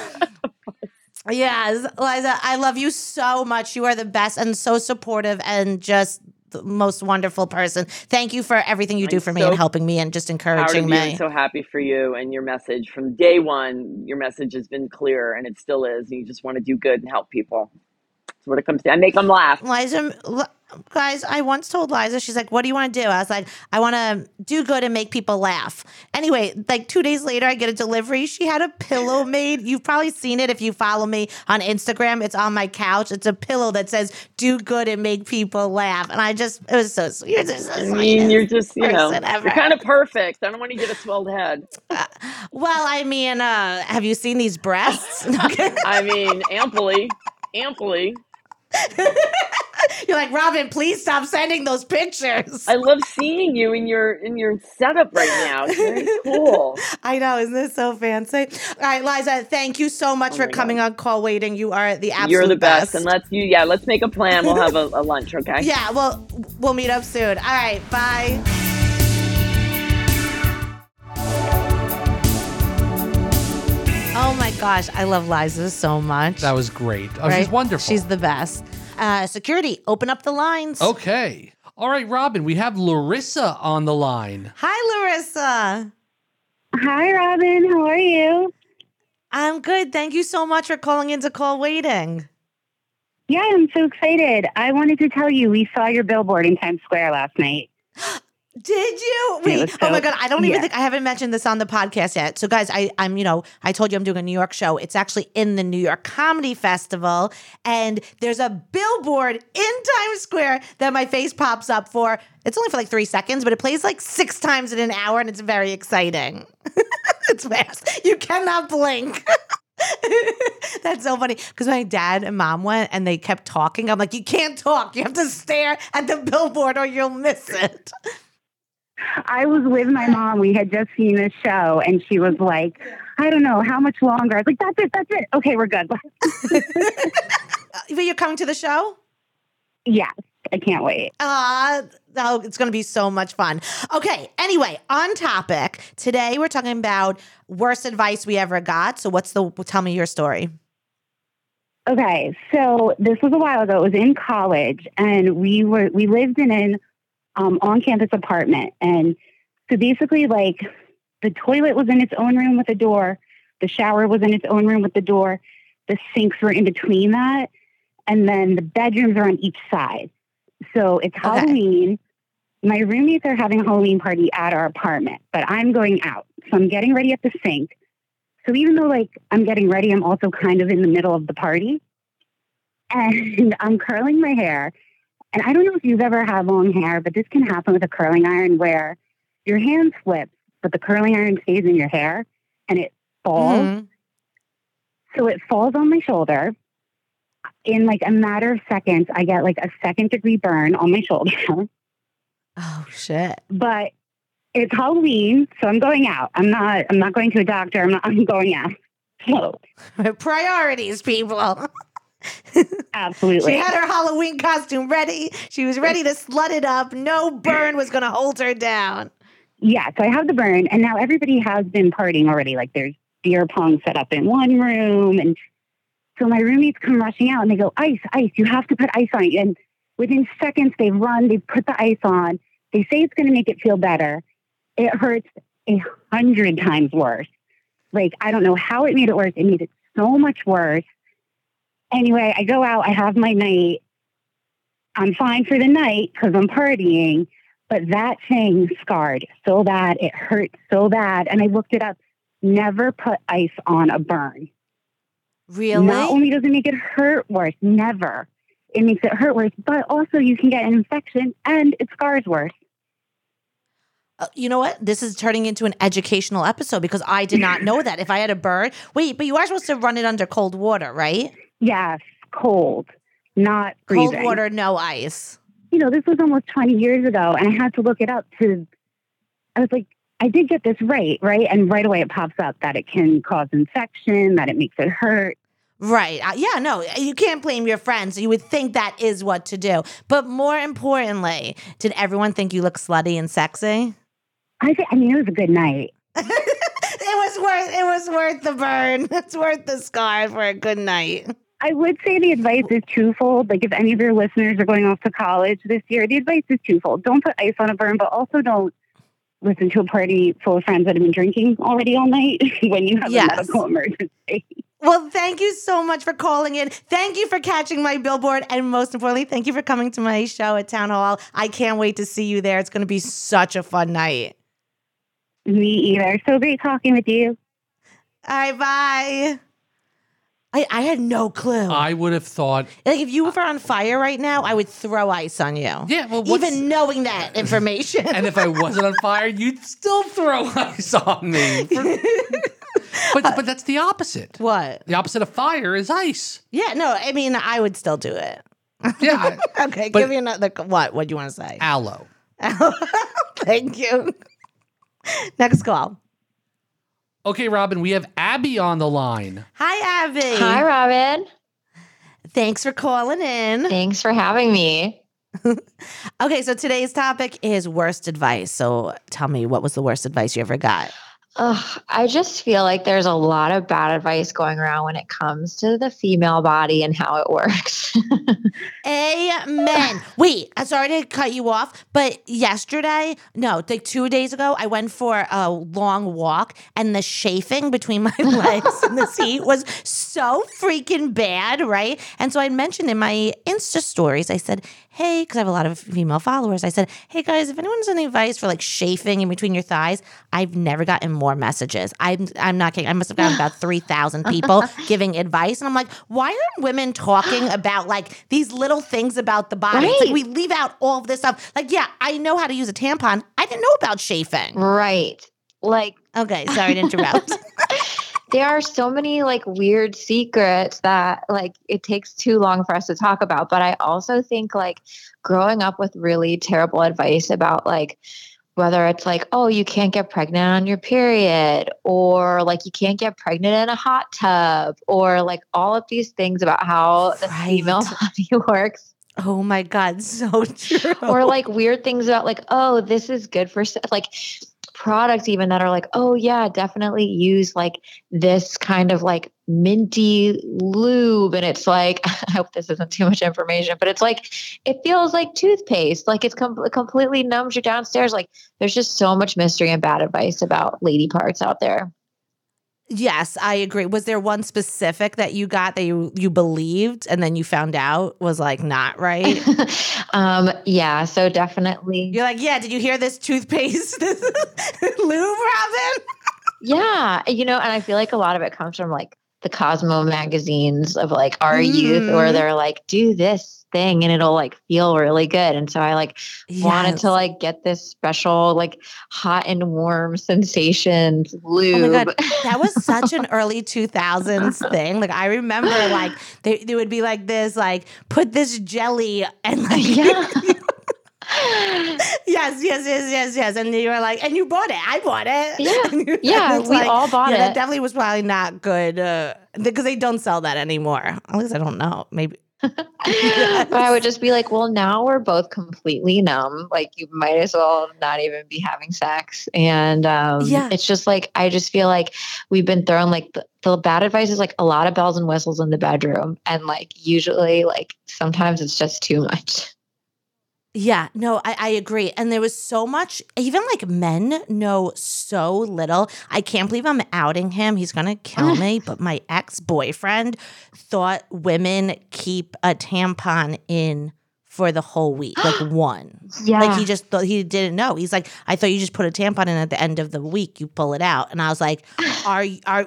Yes, Liza, I love you so much. You are the best and so supportive and just the most wonderful person. Thank you for everything you do for me and helping me and just encouraging me. I'm so happy for you and your message. From day one, your message has been clear, and it still is. And you just want to do good and help people. That's what it comes to. I make them laugh. Liza, guys, I once told Liza, she's like, what do you want to do? I was like, I want to do good and make people laugh. Anyway, like 2 days later, I get a delivery. She had a pillow made. You've probably seen it if you follow me on Instagram. It's on my couch. It's a pillow that says, do good and make people laugh. And it was so sweet. You're just you're just, you're kind of perfect. I don't want to get a swelled head. Well, I mean, have you seen these breasts? I mean, amply. You're like, Robin, please stop sending those pictures. I love seeing you in your setup right now. It's very cool. I know, isn't this so fancy? All right, Liza, thank you so much for coming on Call Waiting. You are the absolute You're the best. And let's make a plan. We'll have a lunch, okay? Yeah, we'll meet up soon. All right, bye. Oh my gosh, I love Liza so much. That was great. Oh, right? She's wonderful. She's the best. Security, open up the lines. Okay. All right, Robin, we have Larissa on the line. Hi, Larissa. Hi, Robin. How are you? I'm good. Thank you so much for calling into Call Waiting. Yeah, I'm so excited. I wanted to tell you, we saw your billboard in Times Square last night. Did you? Wait, oh my God. I don't even think I haven't mentioned this on the podcast yet. So guys, I told you I'm doing a New York show. It's actually in the New York Comedy Festival. And there's a billboard in Times Square that my face pops up for. It's only for like 3 seconds, but it plays like 6 times in an hour and it's very exciting. It's fast. You cannot blink. That's so funny because my dad and mom went and they kept talking. I'm like, you can't talk. You have to stare at the billboard or you'll miss it. I was with my mom. We had just seen this show and she was like, I don't know, how much longer? I was like, that's it. Okay, we're good. But you're coming to the show? Yes, I can't wait. It's going to be so much fun. Okay, anyway, on topic. Today we're talking about worst advice we ever got. So tell me your story. Okay, so this was a while ago. It was in college and we lived in an on-campus apartment. And so basically, like, the toilet was in its own room with a door. The shower was in its own room with the door. the sinks were in between that. And then the bedrooms are on each side. So it's Halloween. My roommates are having a Halloween party at our apartment, but I'm going out. So I'm getting ready at the sink. So even though like I'm getting ready, I'm also kind of in the middle of the party. And I'm curling my hair. And I don't know if you've ever had long hair, but this can happen with a curling iron where your hand slips, but the curling iron stays in your hair and it falls. Mm-hmm. So it falls on my shoulder. In like a matter of seconds, I get like a 2nd-degree burn on my shoulder. Oh shit! But it's Halloween, so I'm going out. I'm not going to a doctor. I'm going out. So Priorities, people. absolutely. She had her Halloween costume ready. She was ready to slut it up. No burn was going to hold her down. Yeah, so I have the burn, and now everybody has been partying already. Like there's beer pong set up in one room, and so my roommates come rushing out, and they go, ice, you have to put ice on it. And within seconds, they put the ice on. They say it's going to make it feel better. It hurts 100 times worse. Like, I don't know how it made it worse. It made it so much worse. Anyway, I go out. I have my night. I'm fine for the night because I'm partying. But that thing scarred so bad. It hurt so bad. And I looked it up. Never put ice on a burn. Really? Not only does it make it hurt worse, never. It makes it hurt worse, but also you can get an infection and it scars worse. You know what? This is turning into an educational episode because I did not know that. If I had a burn, wait, but you are supposed to run it under cold water, right? Yes, cold, not freezing. Cold water, no ice. You know, this was almost 20 years ago, and I had to look it up I was like, I did get this right? And right away it pops up that it can cause infection, that it makes it hurt. Right. Yeah, no, you can't blame your friends. You would think that is what to do. But more importantly, did everyone think you look slutty and sexy? I mean, it was a good night. It was worth the burn. It's worth the scar for a good night. I would say the advice is twofold. Like if any of your listeners are going off to college this year, the advice is twofold. Don't put ice on a burn, but also don't listen to a party full of friends that have been drinking already all night when you have a medical emergency. Well, thank you so much for calling in. Thank you for catching my billboard. And most importantly, thank you for coming to my show at Town Hall. I can't wait to see you there. It's going to be such a fun night. Me either. So great talking with you. All right, bye. I had no clue. I would have thought, like, if you were on fire right now, I would throw ice on you. Yeah, well, even knowing that information. And if I wasn't on fire, you'd still throw ice on me. But that's the opposite. What? The opposite of fire is ice. Yeah, no, I mean, I would still do it. Yeah. Okay, give me another. What do you want to say? Aloe. Thank you. Next call. Okay, Robin, we have Abby on the line. Hi, Abby. Hi, Robin. Thanks for calling in. Thanks for having me. Okay, so today's topic is worst advice. So tell me, what was the worst advice you ever got? I just feel like there's a lot of bad advice going around when it comes to the female body and how it works. Amen. Wait, I'm sorry to cut you off, but like 2 days ago, I went for a long walk and the chafing between my legs in this heat was so freaking bad, right? And so I mentioned in my Insta stories, I said, hey, because I have a lot of female followers, I said, hey guys, if anyone's any advice for like chafing in between your thighs, I've never gotten more messages. I'm not kidding. I must have gotten about 3,000 people giving advice. And I'm like, why aren't women talking about like these little things about the body? It's like we leave out all of this stuff. Like, yeah, I know how to use a tampon. I didn't know about chafing. Right. Like, okay, sorry to interrupt. There are so many like weird secrets that like it takes too long for us to talk about. But I also think like growing up with really terrible advice about like whether it's like, oh, you can't get pregnant on your period, or like you can't get pregnant in a hot tub, or like all of these things about how the female body works. Oh my God, so true. Or like weird things about like, oh, this is good for like products even that are like, oh yeah, definitely use like this kind of like minty lube. And it's like, I hope this isn't too much information, but it's like, it feels like toothpaste. Like it's completely numbs you downstairs. Like there's just so much mystery and bad advice about lady parts out there. Yes, I agree. Was there one specific that you got that you believed and then you found out was like not right? Yeah, so definitely. You're like, yeah, did you hear this toothpaste? This lube, Robin? Yeah, and I feel like a lot of it comes from like the Cosmo magazines of like our youth, or they're like, do this thing and it'll like feel really good. And so I like wanted to like get this special like hot and warm sensations lube. Oh my God. That was such an early 2000s thing. Like I remember like they would be like this, like put this jelly and like yes. And you were like, and you bought it. I bought it. Yeah, we all bought it. That definitely was probably not good because they don't sell that anymore. At least I don't know. Maybe. But I would just be like, well, now we're both completely numb. Like you might as well not even be having sex. And it's just like, I just feel like we've been thrown like the bad advice is like a lot of bells and whistles in the bedroom. And like usually like sometimes it's just too much. Yeah, no, I agree. And there was so much, even like men know so little. I can't believe I'm outing him. He's going to kill me. But my ex-boyfriend thought women keep a tampon in for the whole week, like one. Yeah. Like he just thought, he didn't know. He's like, I thought you just put a tampon in at the end of the week. You pull it out. And I was like, are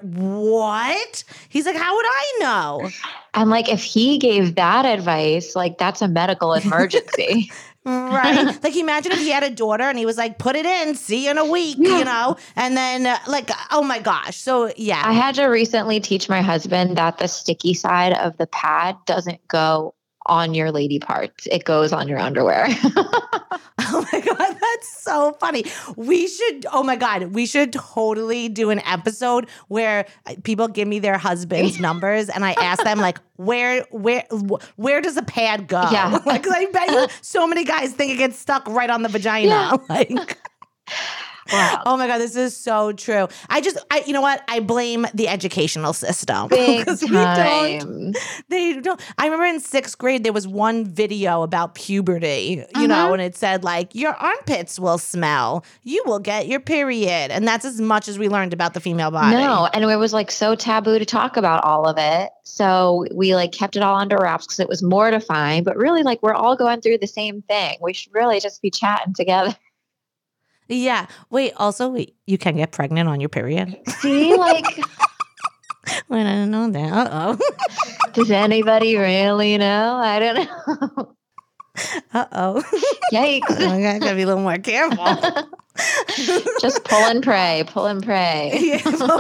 what? He's like, how would I know? And like, if he gave that advice, like that's a medical emergency. Right. Like imagine if he had a daughter and he was like, put it in, see you in a week, and then like, oh my gosh. So yeah. I had to recently teach my husband that the sticky side of the pad doesn't go on your lady parts. It goes on your underwear. Oh my God, that's so funny. We should totally do an episode where people give me their husband's numbers and I ask them like, where does a pad go? Yeah. Like, 'cause I bet you so many guys think it gets stuck right on the vagina. Yeah. Like, wow. Oh my God, this is so true. You know what? I blame the educational system. Big time. They don't. I remember in 6th grade, there was one video about puberty, you know, and it said like, your armpits will smell. You will get your period. And that's as much as we learned about the female body. No, and it was like so taboo to talk about all of it. So we like kept it all under wraps because it was mortifying. But really, like we're all going through the same thing. We should really just be chatting together. Yeah. Wait, you can get pregnant on your period? See, like... I didn't know that. Uh-oh. Does anybody really know? I don't know. Uh-oh. Yikes. I gotta be a little more careful. Just pull and pray. Yeah,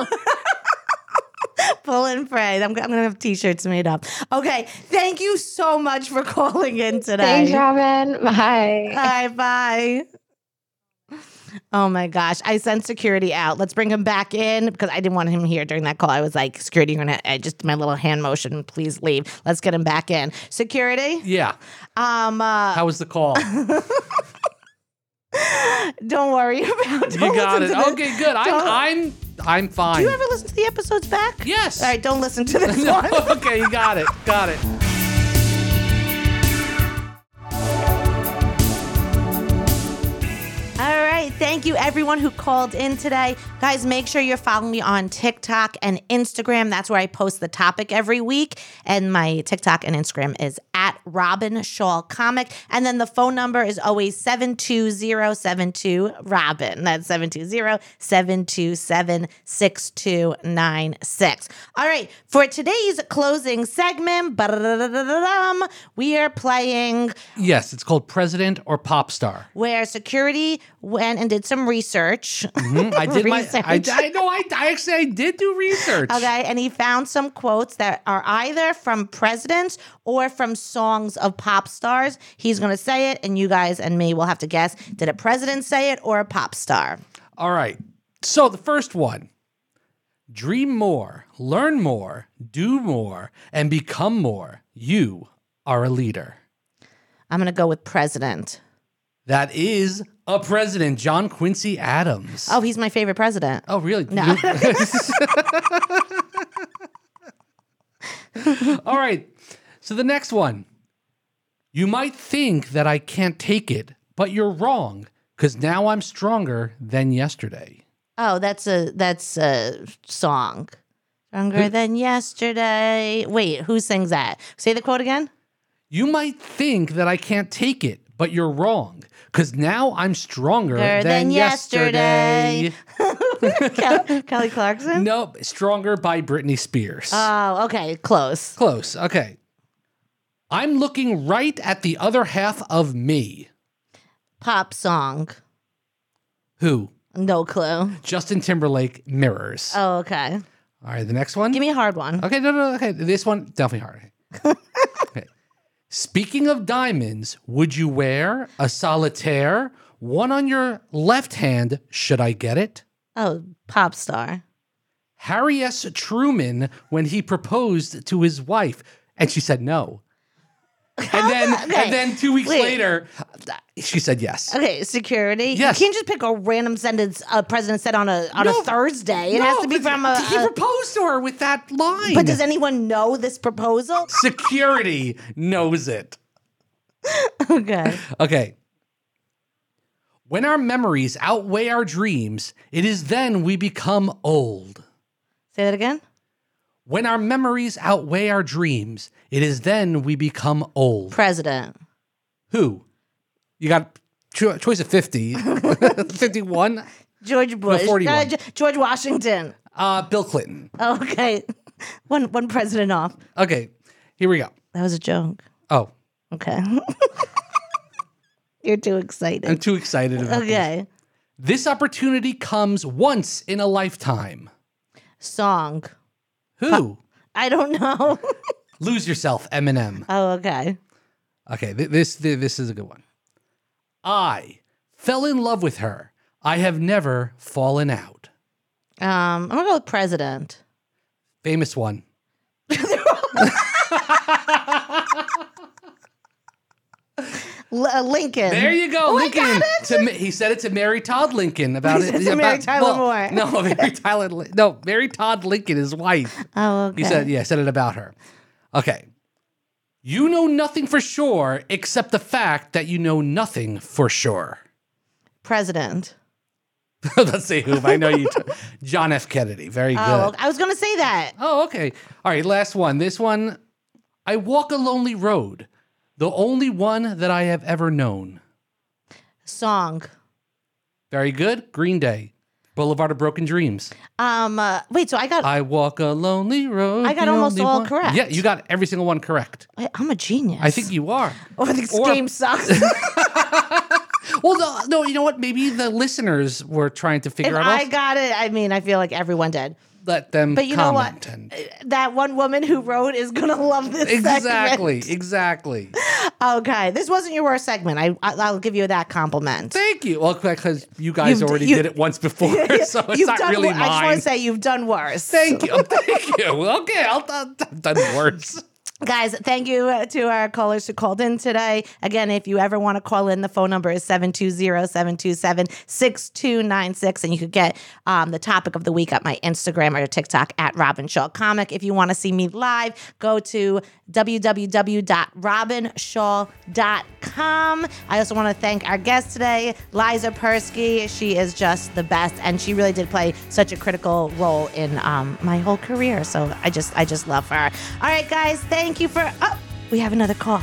pull and pray. I'm going to have t-shirts made up. Okay. Thank you so much for calling in today. Thanks, Robin. Bye. All right, bye. Oh my gosh. I sent security out. Let's bring him back in because I didn't want him here during that call. I was like, security, you're going to just my little hand motion. Please leave. Let's get him back in. Security? Yeah. How was the call? Don't worry about it. You got it. Okay, good. I'm fine. Do you ever listen to the episodes back? Yes. All right, don't listen to this one. Okay, you got it. Got it. All right. Thank you, everyone who called in today. Guys, make sure you're following me on TikTok and Instagram. That's where I post the topic every week. And my TikTok and Instagram is at Robin Shaw Comic. And then the phone number is always 72072-ROBIN. That's 720-727-6296. All right. For today's closing segment, we are playing... Yes, it's called President or Pop Star. Where security went and did some research. Mm-hmm. I did I did do research. Okay, and he found some quotes that are either from presidents or from songs of pop stars. He's going to say it, and you guys and me will have to guess, did a president say it or a pop star? All right. So the first one. Dream more, learn more, do more, and become more. You are a leader. I'm going to go with president. That is a president, John Quincy Adams. Oh, he's my favorite president. Oh, really? No. All right. So the next one. You might think that I can't take it, but you're wrong, because now I'm stronger than yesterday. Oh, that's a song. Stronger than yesterday. Wait, who sings that? Say the quote again. You might think that I can't take it, but you're wrong. Because now I'm stronger than yesterday. Kelly Clarkson? Nope. Stronger by Britney Spears. Oh, okay. Close. Close. Okay. I'm looking right at the other half of me. Pop song. Who? No clue. Justin Timberlake, Mirrors. Oh, okay. All right, the next one. Give me a hard one. Okay, no. Okay, this one, definitely hard. Okay. Speaking of diamonds, would you wear a solitaire? One on your left hand, should I get it? Oh, pop star. Harry S. Truman, when he proposed to his wife, and she said no. And then 2 weeks later, she said yes. Okay, security. Yes. You can't just pick a random sentence a president said on a Thursday. It has to be from a. He proposed to her with that line. But does anyone know this proposal? Security knows it. Okay. Okay. When our memories outweigh our dreams, it is then we become old. Say that again. When our memories outweigh our dreams, it is then we become old. President. Who? You got choice of 50. 51? George Bush. No, 41. George Washington. Bill Clinton. Okay. One president off. Okay, here we go. That was a joke. Oh. Okay. You're too excited. I'm too excited about Okay. This opportunity comes once in a lifetime. Song. Who? I don't know. Lose Yourself, Eminem. Oh, okay. Okay, this is a good one. I fell in love with her. I have never fallen out. I'm gonna go with president. Famous one. Lincoln. There you go, Oh, Lincoln. I got it. He said it to Mary Todd Lincoln about it. To Mary Tyler Moore. No, Mary Todd Lincoln, his wife. Oh, okay. He said it about her. Okay. You know nothing for sure except the fact that you know nothing for sure. President. Let's see who. I know you. John F. Kennedy. Very good. Oh, I was gonna say that. Oh, okay. All right, last one. This one. I walk a lonely road, the only one that I have ever known. Song. Very good. Green Day. Boulevard of Broken Dreams. Wait, so I walk a lonely road. I got almost all correct. Yeah, you got every single one correct. I'm a genius. I think you are. Or this game sucks. Well, no, you know what? Maybe the listeners were trying to figure out. I got it. I mean, I feel like everyone did. Let them But you know comment. what? That one woman who wrote is going to love this Exactly. segment. Exactly. Okay. This wasn't your worst segment. I'll give you that compliment. Thank you. Well, because you guys already did it once before, so it's not really mine. I just want to say you've done worse. Thank you. Thank you. Okay, I've done worse. Guys, thank you to our callers who called in today. Again, if you ever want to call in, the phone number is 720-727-6296. And you could get the topic of the week at my Instagram or TikTok at Robin Shaw Comic. If you want to see me live, go to www.robinshaw.com. I also want to thank our guest today, Liza Persky. She is just the best, and she really did play such a critical role in my whole career. So I just love her. All right, guys, thank you for... Oh, we have another call.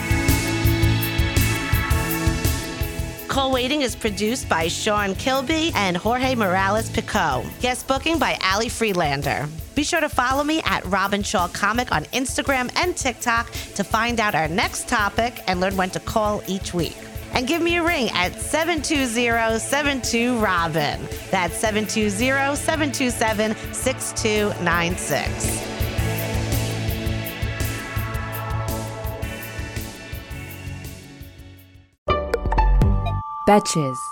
Call Waiting is produced by Sean Kilby and Jorge Morales-Pico. Guest booking by Ali Freelander. Be sure to follow me at Robin Shaw Comic on Instagram and TikTok to find out our next topic and learn when to call each week. And give me a ring at 720-72-ROBIN. That's 720-727-6296. Betches.